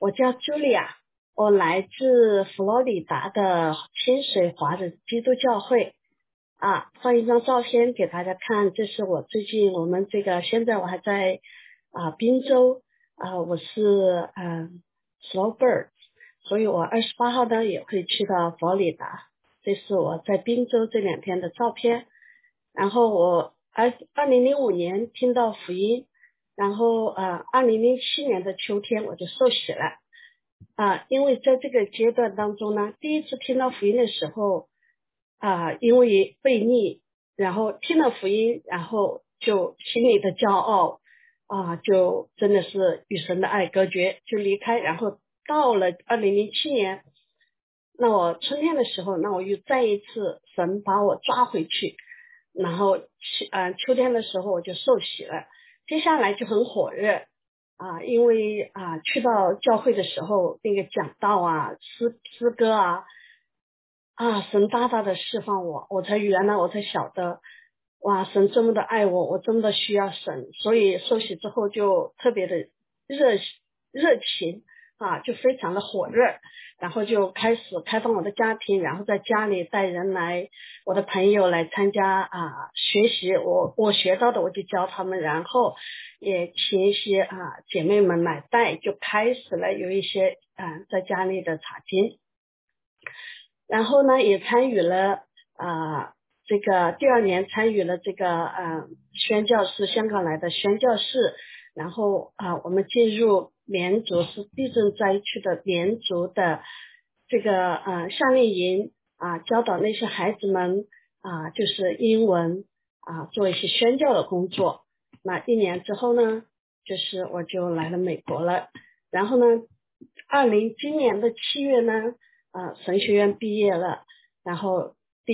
我叫茱莉亚，我来自佛罗里达的清水华人基督教会放一张照片给大家看，这是我最近现在我还在宾州我是Snowbird， 所以我28号呢也会去到佛罗里达，这是我在宾州这2天的照片。然后我2005年听到福音，然后2007年的秋天我就受洗了因为在这个阶段当中呢，第一次听到福音的时候因为悖逆，然后听了福音，然后就心里的骄傲就真的是与神的爱隔绝，就离开。然后到了2007年，那我春天的时候，那我又再一次神把我抓回去，然后秋天的时候我就受洗了。接下来就很火热因为去到教会的时候，那个讲道诗歌神大大的释放我原来我才晓得哇，神这么的爱我，我真的需要神。所以受洗之后就特别的热情就非常的火热，然后就开始开放我的家庭，然后在家里带人来，我的朋友来参加学习我学到的我就教他们，然后也请一些姐妹们来带，就开始了有一些在家里的查经。然后呢也参与了这个第2年参与了这个宣教士，香港来的宣教士，然后我们进入绵竹，是地震灾区的绵竹的这个夏令营教导那些孩子们就是英文做一些宣教的工作。那1年之后呢，就是我就来了美国了。然后呢今年的7月呢神学院毕业了，然后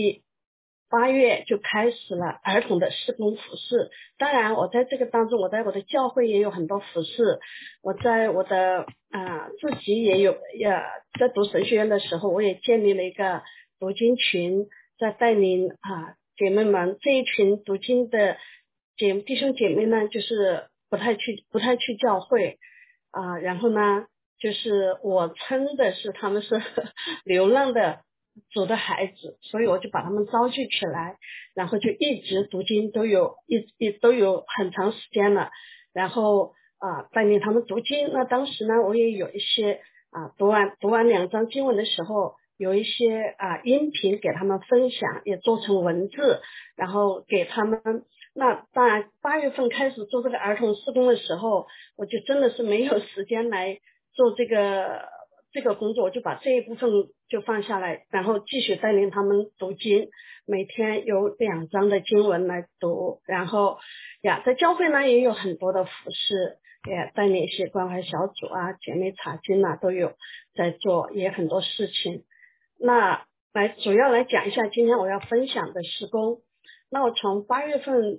8月就开始了儿童的事工服事。当然我在这个当中，我在我的教会也有很多服事，我在我的自己也在读神学院的时候，我也建立了一个读经群，在带领姐妹们。这一群读经的弟兄姐妹呢，就是不太去教会然后呢就是我称的是他们是流浪的主的孩子，所以我就把他们召集起来，然后就一直读经都有很长时间了，然后带领他们读经。那当时呢我也有一些读完2章经文的时候，有一些音频给他们分享，也做成文字，然后给他们。那当然8月份开始做这个儿童事工的时候，我就真的是没有时间来做这个工作，我就把这一部分就放下来，然后继续带领他们读经，每天有2章的经文来读。然后在教会呢也有很多的服事，也带领一些关怀小组姐妹查经都有在做，也很多事情。那主要来讲一下今天我要分享的事工。那我从8月份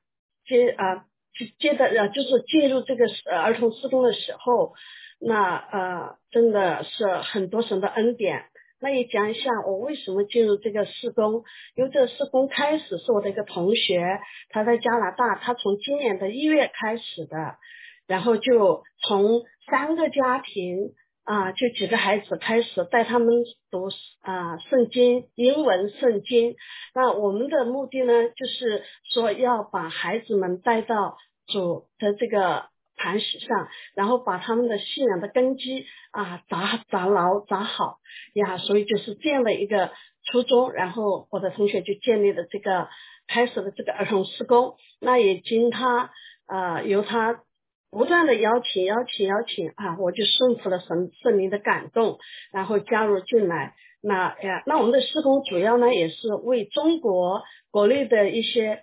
接的就是进入这个儿童事工的时候，那真的是很多神的恩典。那也讲一下我为什么进入这个事工。因为这个事工开始是我的一个同学，他在加拿大，他从今年的1月开始的，然后就从3个家庭就几个孩子开始带他们读圣经，英文圣经。那我们的目的呢，就是说要把孩子们带到主的这个磐石上，然后把他们的信仰的根基扎牢扎好所以就是这样的一个初衷。然后我的同学就建立了开始了这个儿童事工。那也经他由他不断的邀请我就顺服了圣灵的感动，然后加入进来。那我们的事工主要呢也是为中国国内的一些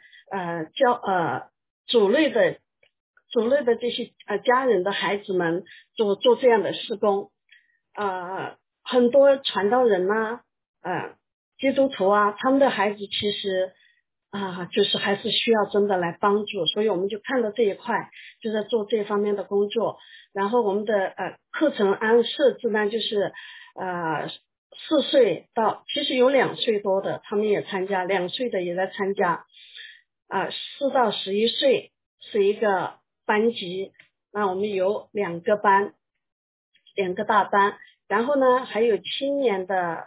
主类的这些家人的孩子们做这样的事工。很多传道人基督徒他们的孩子其实就是还是需要真的来帮助，所以我们就看到这一块，就在做这方面的工作。然后我们的课程设置呢，就是4岁到，其实有2岁多的他们也参加，2岁的也在参加4到11岁是一个班级。那我们有2个班， 2个大班，然后呢还有青年的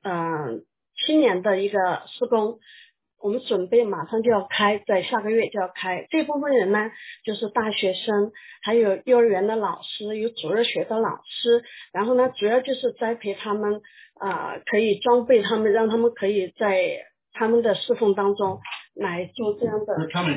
一个施工，我们准备马上就要开，在下个月就要开。这部分人呢就是大学生，还有幼儿园的老师，有主日学的老师，然后呢主要就是栽培他们可以装备他们，让他们可以在他们的侍奉当中来做这样的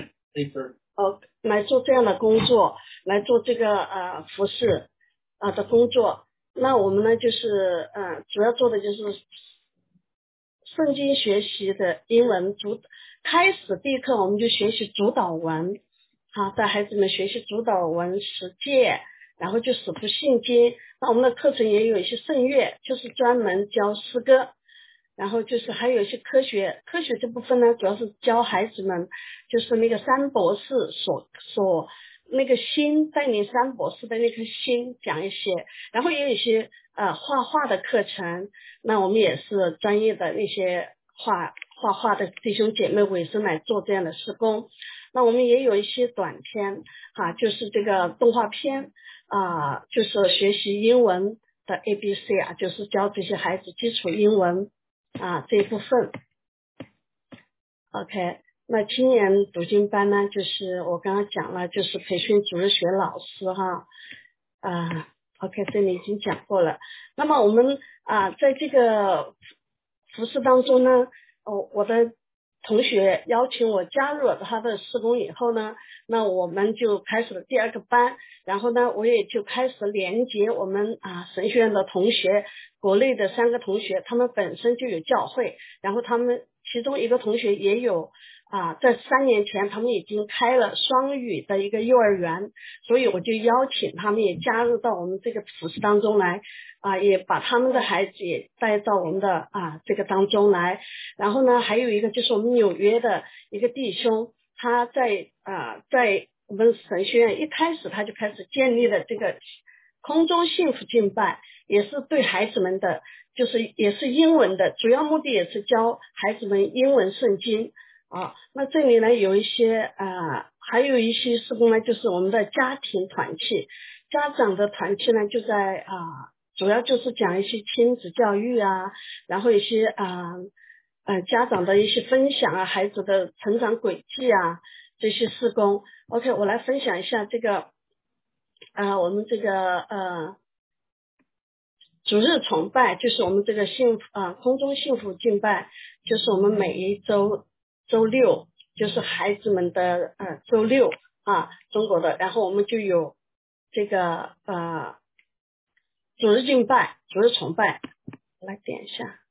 来做这样的工作，来做这个服饰的工作。那我们呢就是主要做的就是圣经学习的英文开始第一课我们就学习主导文，好，带孩子们学习主导文十诫，然后就使徒信经。那我们的课程也有一些圣乐，就是专门教诗歌，然后就是还有一些科学这部分呢，主要是教孩子们就是那个三博士所那个心，带领三博士的那颗心讲一些，然后也有一些画画的课程，那我们也是专业的那些画画的弟兄姐妹委身来做这样的施工。那我们也有一些短片就是这个动画片就是学习英文的 ABC 就是教这些孩子基础英文这一部分。 OK， 那青年读经班呢，就是我刚刚讲了，就是培训主日学老师OK， 这里已经讲过了。那么我们在这个服事当中呢，我的同学邀请我加入了他的事工以后呢，那我们就开始了第2个班，然后呢我也就开始连接我们神学院的同学，国内的3个同学，他们本身就有教会，然后他们其中一个同学也有在3年前他们已经开了双语的一个幼儿园，所以我就邀请他们也加入到我们这个服事当中来也把他们的孩子也带到我们的这个当中来。然后呢还有一个就是我们纽约的一个弟兄，他在我们神学院一开始他就开始建立了这个空中幸福敬拜，也是对孩子们的，就是也是英文的，主要目的也是教孩子们英文圣经那这里呢有一些还有一些事工呢，就是我们的家庭团契，家长的团契呢就在主要就是讲一些亲子教育然后一些家长的一些分享孩子的成长轨迹这些事工。 OK， 我来分享一下这个我们这个主日崇拜，就是我们这个空中幸福敬拜，就是我们每一周六，就是孩子们的周六中国的，然后我们就有这个主日敬拜、主日崇拜。我来点一下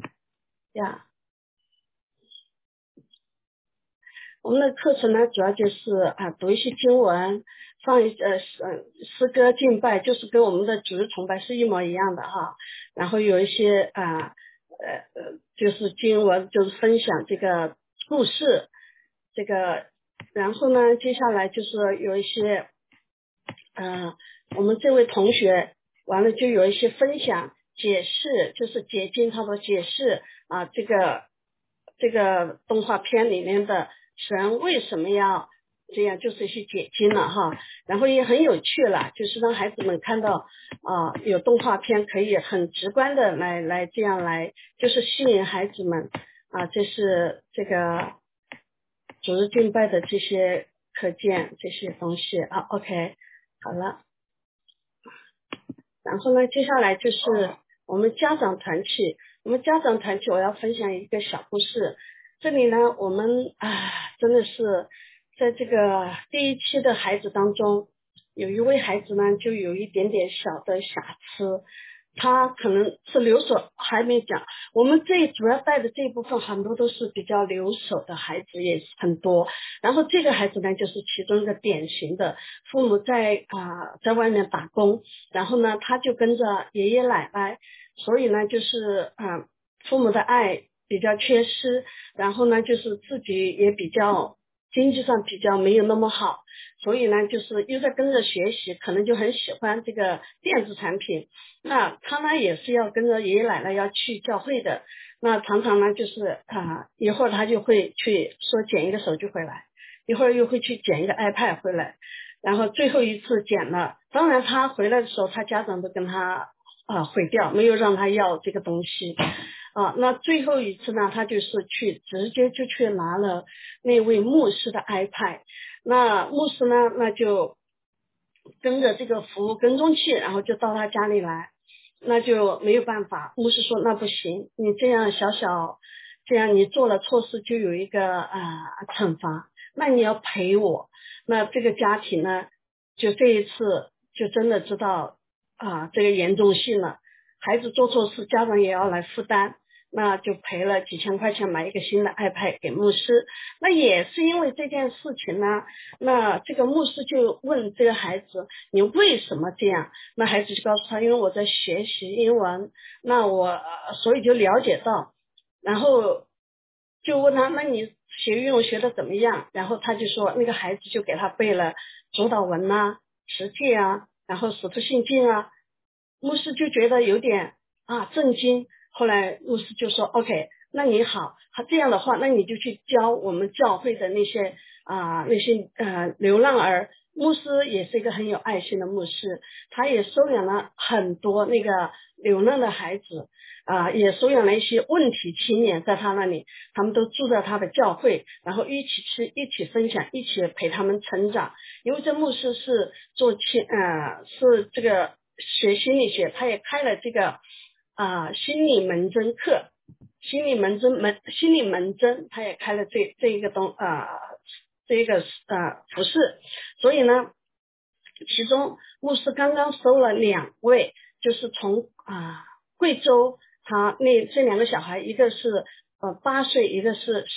我们的课程呢主要就是读一些经文，诗歌敬拜，就是跟我们的主日崇拜是一模一样的然后有一些就是经文，就是分享这个故事这个，然后呢接下来就是有一些我们这位同学完了就有一些分享解释，就是解经他的解释这个动画片里面的神为什么要这样，就是一些解经了然后也很有趣了，就是让孩子们看到有动画片可以很直观的来这样来就是吸引孩子们这是这个主日敬拜的这些课件这些东西OK， 好了。然后呢接下来就是我们家长团契，我要分享一个小故事。这里呢我们真的是在这个第1期的孩子当中，有一位孩子呢就有一点点小的瑕疵，他可能是留守，还没讲，我们主要带的这一部分很多都是比较留守的孩子也很多，然后这个孩子呢就是其中一个典型的，父母在外面打工，然后呢他就跟着爷爷奶奶，所以呢就是父母的爱比较缺失，然后呢就是自己也比较经济上比较没有那么好，所以呢就是又在跟着学习，可能就很喜欢这个电子产品。那他呢也是要跟着爷爷奶奶要去教会的，那常常呢就是一会儿他就会去说捡一个手机回来，一会儿又会去捡一个 iPad 回来， 然后最后一次捡了，当然他回来的时候他家长都跟他毁掉，没有让他要这个东西那最后一次呢，他就是直接就去拿了那位牧师的 iPad， 那牧师呢那就跟着这个服务跟踪器，然后就到他家里来，那就没有办法，牧师说那不行，你这样这样你做了错事就有一个惩罚，那你要赔我。那这个家庭呢就这一次就真的知道这个严重性了，孩子做错事家长也要来负担，那就赔了几千块钱买一个新的 iPad 给牧师。那也是因为这件事情呢，那这个牧师就问这个孩子你为什么这样，那孩子就告诉他因为我在学习英文，那我所以就了解到，然后就问他那你学英文学的怎么样，然后他就说那个孩子就给他背了主导文实际然后使徒信经牧师就觉得有点震惊，后来牧师就说 OK， 那你好，这样的话那你就去教我们教会的那些流浪儿。牧师也是一个很有爱心的牧师，他也收养了很多那个流浪的孩子也收养了一些问题青年在他那里，他们都住在他的教会，然后一起吃一起分享一起陪他们成长。因为这牧师是是这个学心理学，他也开了这个心理门诊课，心理门诊他也开了这一个服饰。所以呢其中牧师刚刚收了2位，就是从贵州，他这2个小孩，一个是8岁，一个是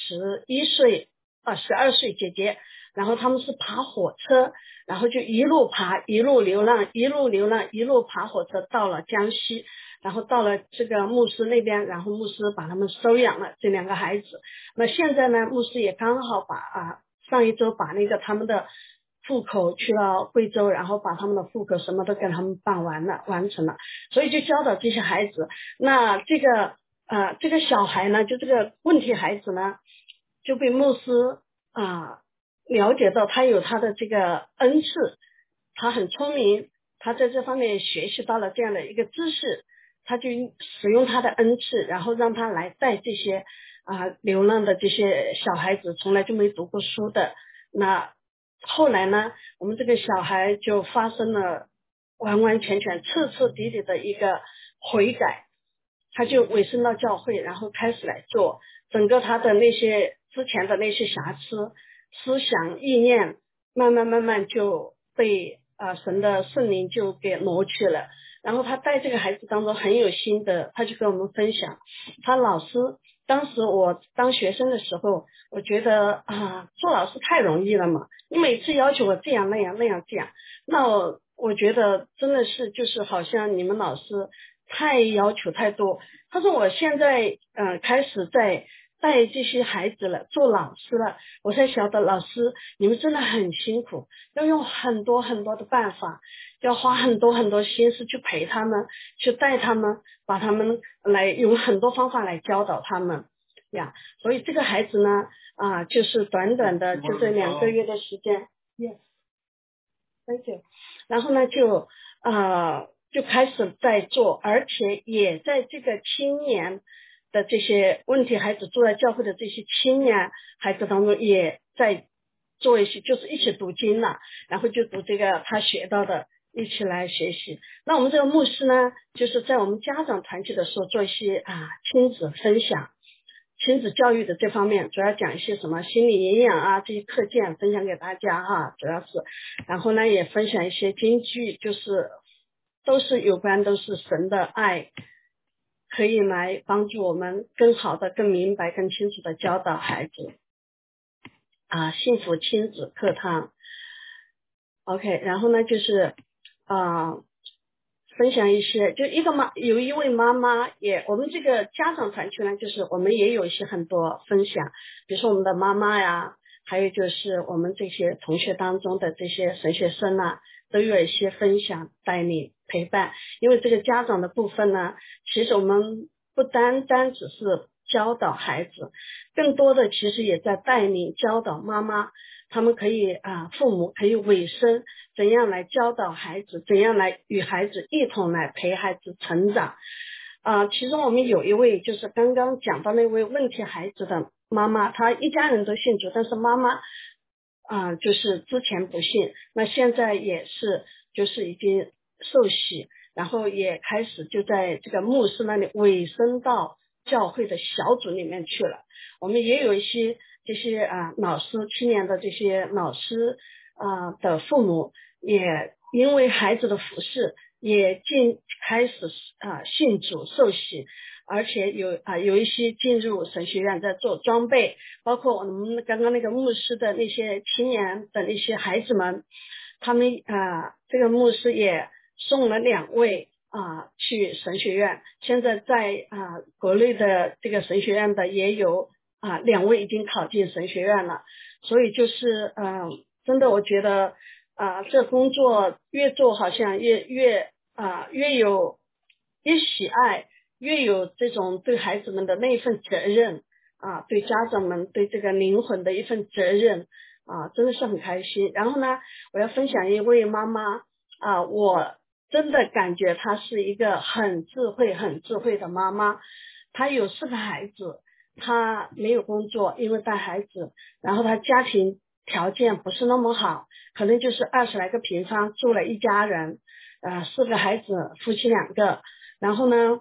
12岁姐姐，然后他们是爬火车，然后就一路爬一路流浪一路爬火车到了江西，然后到了这个牧师那边，然后牧师把他们收养了这2个孩子。那现在呢牧师也刚好上一周把那个他们的户口去了贵州，然后把他们的户口什么都给他们完成了，所以就教导这些孩子。那这个小孩呢，就这个问题孩子呢，就被牧师了解到他有他的这个恩赐，他很聪明，他在这方面学习到了这样的一个知识，他就使用他的恩赐，然后让他来带这些流浪的这些小孩子，从来就没读过书的。那后来呢我们这个小孩就发生了完完全全彻彻底底的一个悔改，他就委身到教会，然后开始来做，整个他的那些之前的那些瑕疵思想意念慢慢就被神的圣灵就给挪去了。然后他带这个孩子当中很有心得，他就跟我们分享，他老师当时我当学生的时候，我觉得做老师太容易了嘛，你每次要求我这样那样这样，那我觉得真的是就是好像你们老师太要求太多。他说我现在开始在带这些孩子了，做老师了，我才晓得老师你们真的很辛苦，要用很多很多的办法，要花很多很多心思去陪他们，去带他们，把他们来用很多方法来教导他们呀。所以这个孩子呢就是短短的就这2个月的时间 ，yes， thank you， 然后呢就开始在做，而且也在这个青年的这些问题孩子住在教会的这些青年孩子当中，也在做一些就是一起读经了，然后就读这个他学到的一起来学习。那我们这个牧师呢，就是在我们家长团契的时候做一些亲子分享，亲子教育的这方面，主要讲一些什么心理营养这些课件分享给大家主要是，然后呢也分享一些金句，就是都是神的爱，可以来帮助我们更好的更明白更清楚的教导孩子幸福亲子课堂。 OK， 然后呢就是分享一些，就有一位妈妈我们这个家长团契呢，就是我们也有一些很多分享，比如说我们的妈妈呀，还有就是我们这些同学当中的这些神学生都有一些分享带领陪伴。因为这个家长的部分呢，其实我们不单单只是教导孩子，更多的其实也在带领教导妈妈他们可以父母可以委身怎样来教导孩子，怎样来与孩子一同来陪孩子成长。其中我们有一位就是刚刚讲到那位问题孩子的妈妈，她一家人都信主，但是妈妈就是之前不信，那现在也是就是已经受洗，然后也开始就在这个牧师那里委身到教会的小组里面去了。我们也有一些这些老师青年的这些老师的父母，也因为孩子的服侍也开始信主受洗，而且有一些进入神学院在做装备，包括我们刚刚那个牧师的那些青年的那些孩子们，他们这个牧师也送了2位去神学院，现在在国内的这个神学院的也有2位已经考进神学院了。所以就是真的我觉得这工作越做好像越有越喜爱，越有这种对孩子们的那一份责任对家长们对这个灵魂的一份责任真的是很开心。然后呢，我要分享一位妈妈我真的感觉她是一个很智慧的妈妈。她有4个孩子，她没有工作，因为带孩子，然后她家庭条件不是那么好，可能就是20来个平方住了一家人4个孩子，夫妻2个。然后呢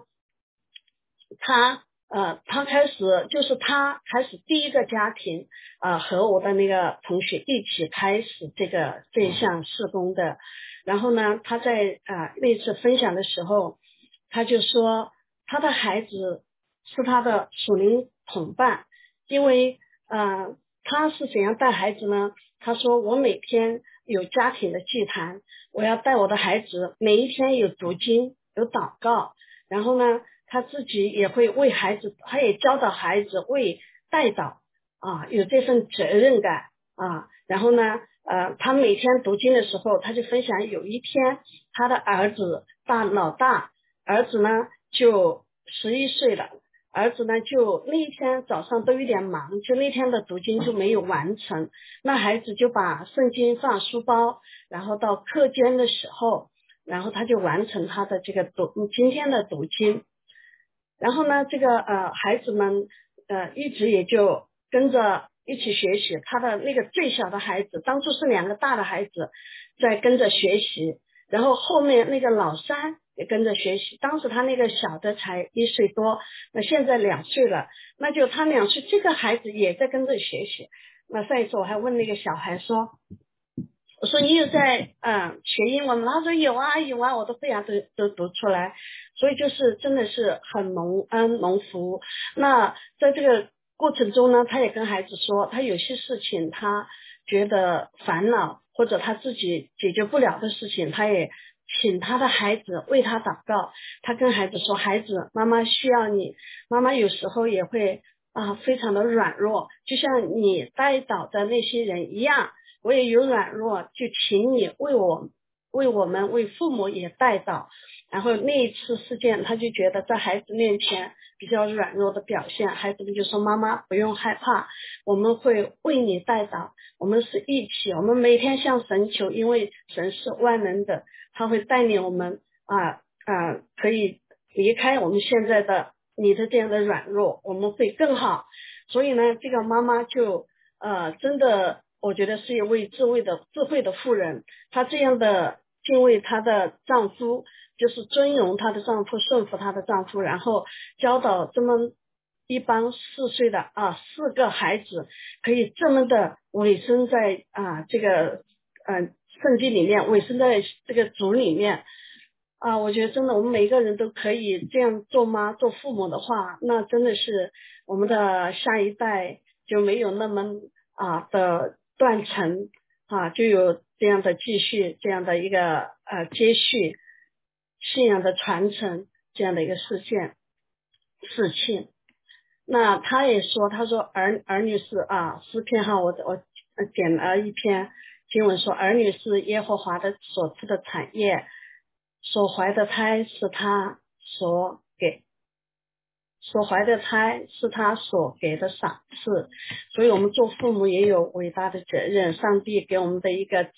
他开始第一个家庭和我的那个同学一起开始这一项事工的。然后呢他在那次分享的时候，他就说他的孩子是他的属灵同伴。因为他是怎样带孩子呢？他说我每天有家庭的祭坛，我要带我的孩子每一天有读经有祷告，然后呢他自己也会为孩子，他也教导孩子为带祷有这份责任感然后呢他每天读经的时候，他就分享有一天他的儿子老大儿子呢就11岁了，儿子呢就那一天早上都有点忙，就那天的读经就没有完成，那孩子就把圣经放书包，然后到课间的时候，然后他就完成他的这个今天的读经。然后呢这个孩子们一直也就跟着一起学习，他的那个最小的孩子当初是2个大的孩子在跟着学习，然后后面那个老三也跟着学习，当时他那个小的才1岁多，那现在2岁了，那就他2岁这个孩子也在跟着学习。那上一次我还问那个小孩说，我说你有在学英文吗？他说有啊，我的会都读出来。所以就是真的是很蒙恩蒙福。那在这个过程中呢，他也跟孩子说，他有些事情他觉得烦恼或者他自己解决不了的事情，他也请他的孩子为他祷告。他跟孩子说，孩子，妈妈需要你，妈妈有时候也会非常的软弱，就像你带祷的那些人一样，我也有软弱，就请你为我们为父母也带祷。然后那一次事件，他就觉得在孩子面前比较软弱的表现，孩子们就说，妈妈不用害怕，我们会为你带祷，我们是一起，我们每天向神求，因为神是万能的，他会带领我们可以离开我们现在的你的这样的软弱，我们会更好。所以呢这个妈妈就真的我觉得是一位智慧的妇人，她这样的敬畏她的丈夫，就是尊荣她的丈夫，顺服她的丈夫，然后教导这么一帮4岁的4个孩子可以这么的委身在这个圣经里面，委身在这个主里面我觉得真的我们每一个人都可以这样做妈做父母的话，那真的是我们的下一代就没有那么的断层就有这样的继续，这样的一个接续信仰的传承，这样的一个事情。那他也说，他说儿女是诗篇我点了一篇经文说，儿女是耶和华的所赐的产业，所怀的胎是他所给。 所怀的胎是他所给的赏赐，所以我们做父母也有伟大的责任。上帝给我们的一个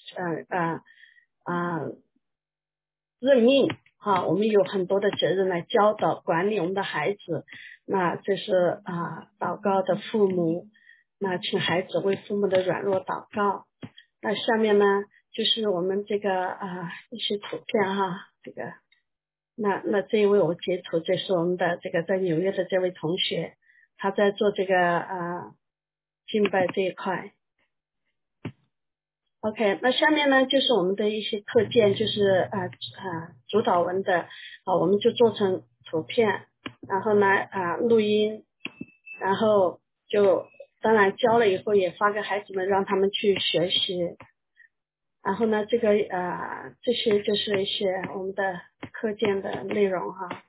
任命哈，我们有很多的责任来教导管理我们的孩子。那这是祷告的父母，那请孩子为父母的软弱祷告。那下面呢就是我们这个一些图片哈，这个那这一位我截图，这是我们的这个在纽约的这位同学，他在做这个敬拜这一块。OK， 那下面呢就是我们的一些课件，就是主导文的我们就做成图片，然后呢录音，然后就当然教了以后也发给孩子们，让他们去学习。然后呢这个这些就是一些我们的课件的内容哈。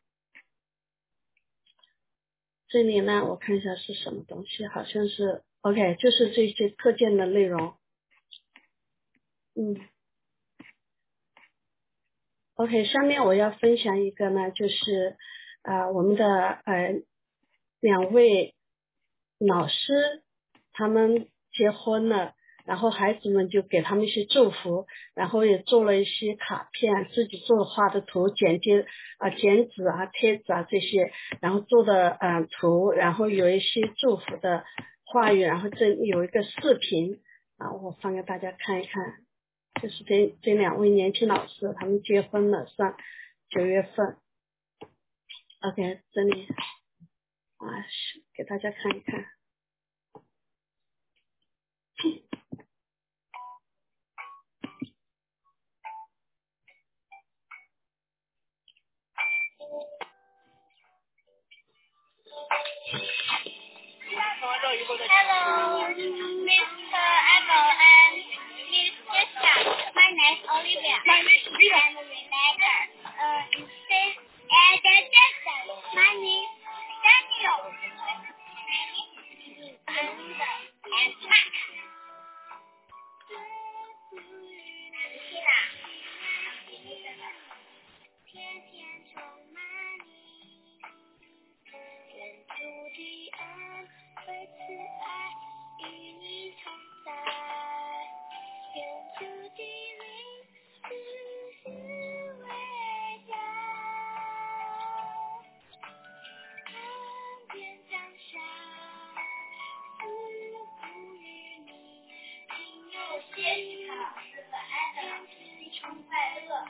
这里呢我看一下是什么东西，好像是 OK， 就是这些课件的内容。OK， 下面我要分享一个呢，就是我们的两位老师他们结婚了，然后孩子们就给他们一些祝福，然后也做了一些卡片，自己做画的图，剪纸贴纸这些，然后做的图，然后有一些祝福的话语，然后这有一个视频我放给大家看一看。就是这两位年轻老师他们结婚了，上9月份。 OK， 这里给大家看一看。 Hello, Mr. Apple and Miss Jessica. My name is Olivia. My name is Rita. And Rebecca. And Jackson. My name is Daniel. And Mark. And Tina. 天天充满你，愿主的恩为慈爱与你同在，愿主的名世世为家，恩典降下，赐福于你，应有谢谢老师和安德老师一同快乐。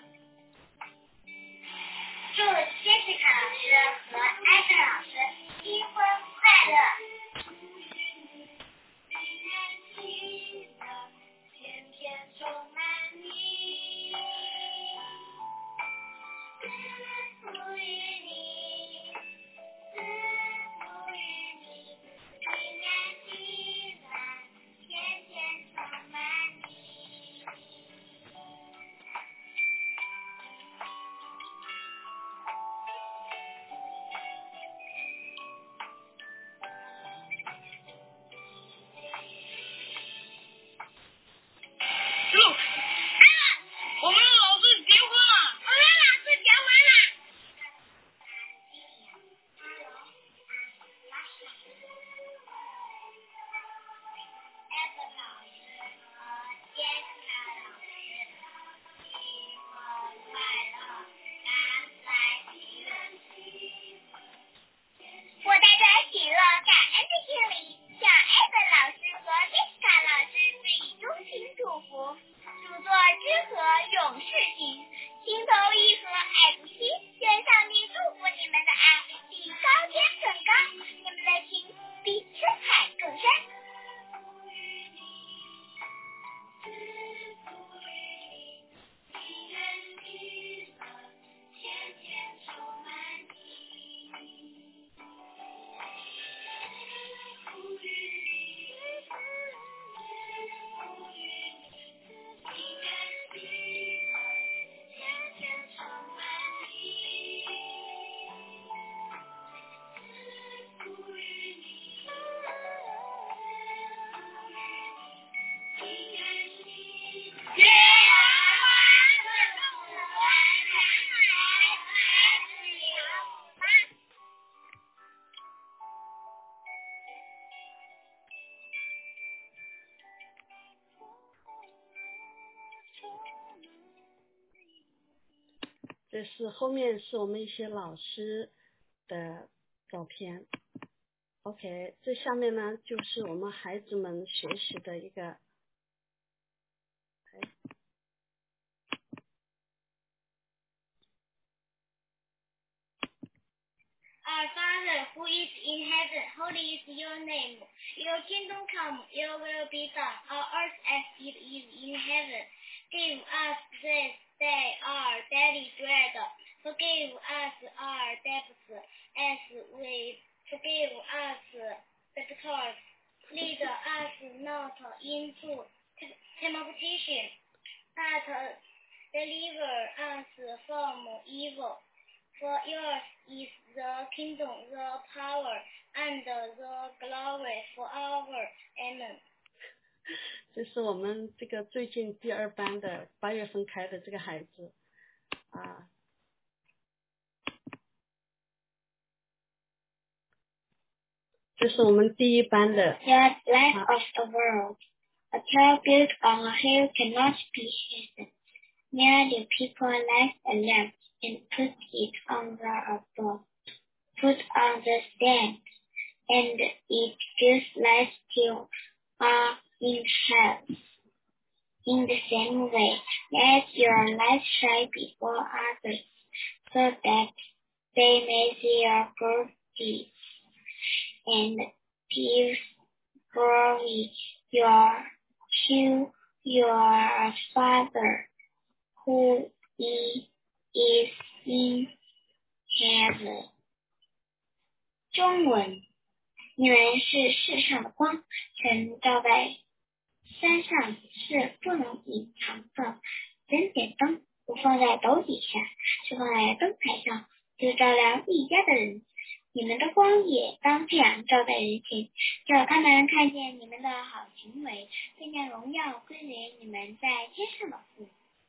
祝谢谢卡老师和艾森老师新婚快乐！平安喜乐，天天充满你，赐福于你，赐福于你，平安喜乐，天天充满你。我们的老师结婚了。 这是后面是我们一些老师的照片。OK， 这下面呢就是我们孩子们学习的一个。 Our Father, who is in heaven, holy is your name. Your kingdom come, your will be done, on earth as it is in heaven. Give us this day our daily bread. Forgive us our debts, as we forgive us debtors. Lead us not into temptation, but deliver us from evil. For yours is the kingdom, the power, and the glory forever. Amen. 这是我们这个最近第2班的8月份开的这个孩子啊，这是我们第1班的。 The light of the world. A tower built on a hill cannot be hidden. Neither people light a lamp and put it under a bowl, put on the stand, and it gives light till all in house. In the same way, let your light shine before others, so that they may see your good deeds and give glory to your Father who is in heaven. 中文，你们是世上的光，曾照在山上，是不能隐藏的。人点灯，不放在斗底下，是放在灯台上，就照亮一家的人。你们的光也当这样照在人前，叫他们看见你们的好行为，并将荣耀归给你们在天上的父。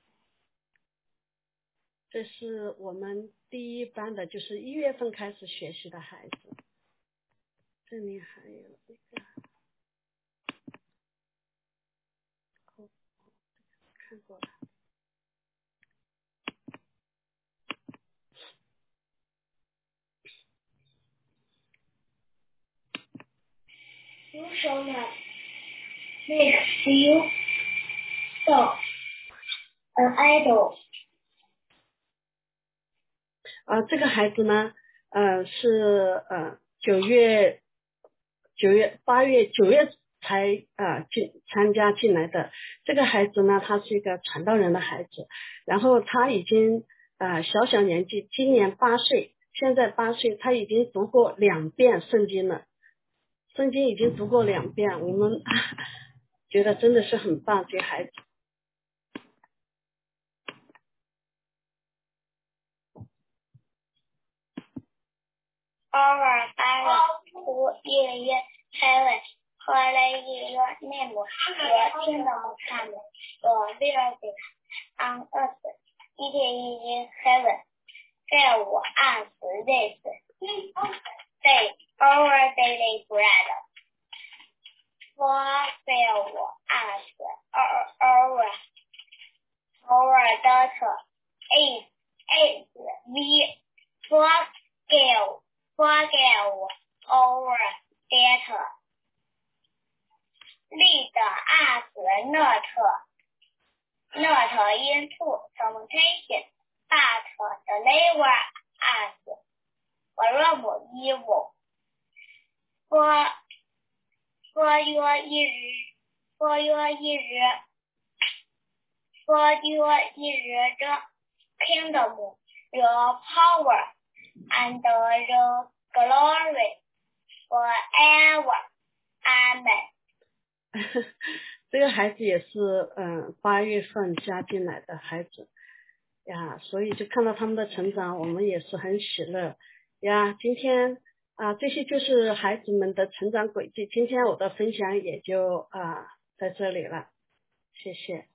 这是我们第1班的，就是1月份开始学习的孩子。这里还有一个，看过了。 You shall not make you so an idol. 这个孩子呢，是8月9月才参加进来的。这个孩子呢，他是一个传道人的孩子，然后他已经小年纪，今年8岁，现在8岁，他已经读过2遍圣经了，圣经已经读过2遍，我们觉得真的是很棒，这个孩子。 Our Father who is in heaven, holy is your name. Your kingdom come, your will be done on earth as it is in heaven. Give us this day our daily bread. Forgive us our debts, as we forgive our debtors. Lead us not into temptation, but deliver us from evil. For your the kingdom, your power, and the glory forever. Amen. 这个孩子也是8月份加进来的孩子呀，所以就看到他们的成长，我们也是很喜乐呀。今天这些就是孩子们的成长轨迹，今天我的分享也就在这里了，谢谢。